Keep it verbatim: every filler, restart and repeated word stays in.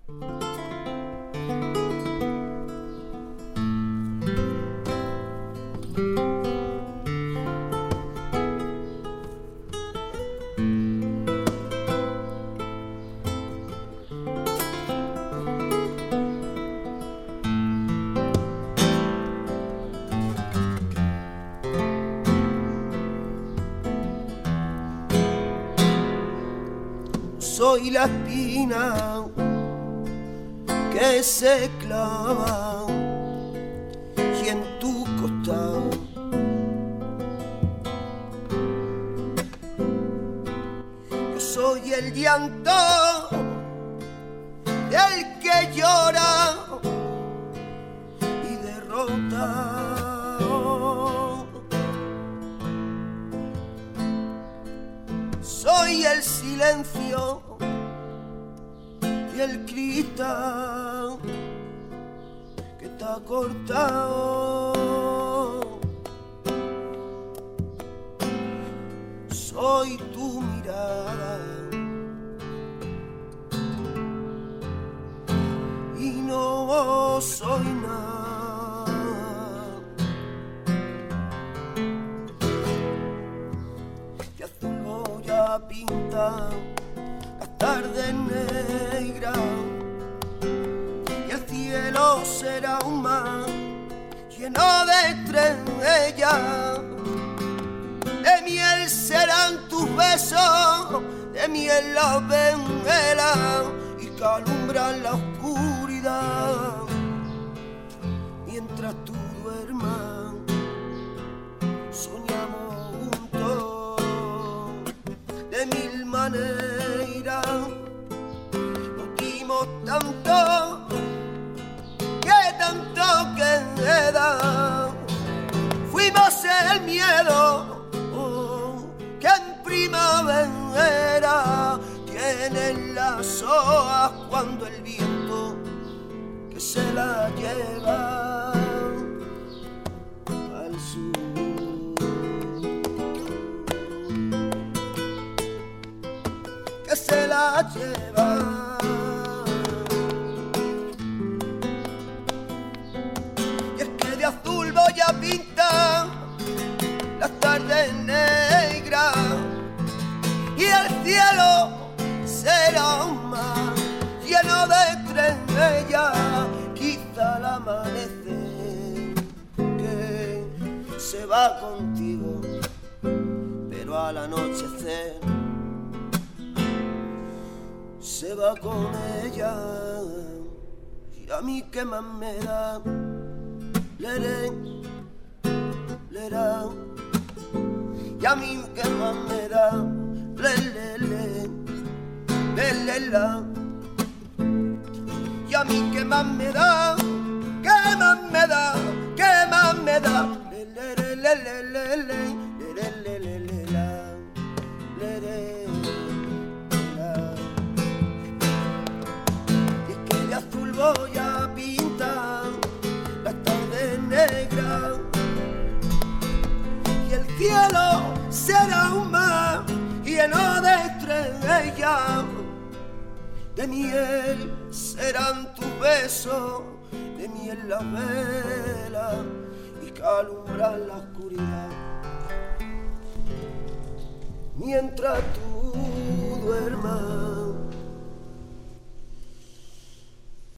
Soy la espina que se clava y en tu costado yo soy el llanto del que llora y derrota. Soy el silencio y el cristal que está cortado. Soy tu mirada y no soy nada. De azul voy a pintar las tardes negras y el cielo será un mar lleno de estrellas. De miel serán tus besos, de miel las velas y que alumbran la oscuridad mientras tú duermas. Soñamos juntos de mil maneras, nos dimos tanto que tanto queda. Fuimos el miedo oh, que en primavera tienen las hojas cuando el viento que se la lleva al sur. Que se la lleva. Y es que de azul voy a pintar las tardes negras y el cielo será un mar lleno de estrellas. Quizá al amanecer que se va contigo, pero al anochecer se va con ella. Y a mí qué más me da, leré, lerá. Y a mí qué más me da, le, le, le, le, le, la. Y a mí qué más me da, qué más me da, qué más me da, le, le, le, le, le, le, le, le, le, le, le, la, le, le. Azul voy a pintar las tardes negras y el cielo será un mar lleno de estrellas. De miel serán tus besos, de miel las velas y que alumbran la oscuridad mientras tú duermas.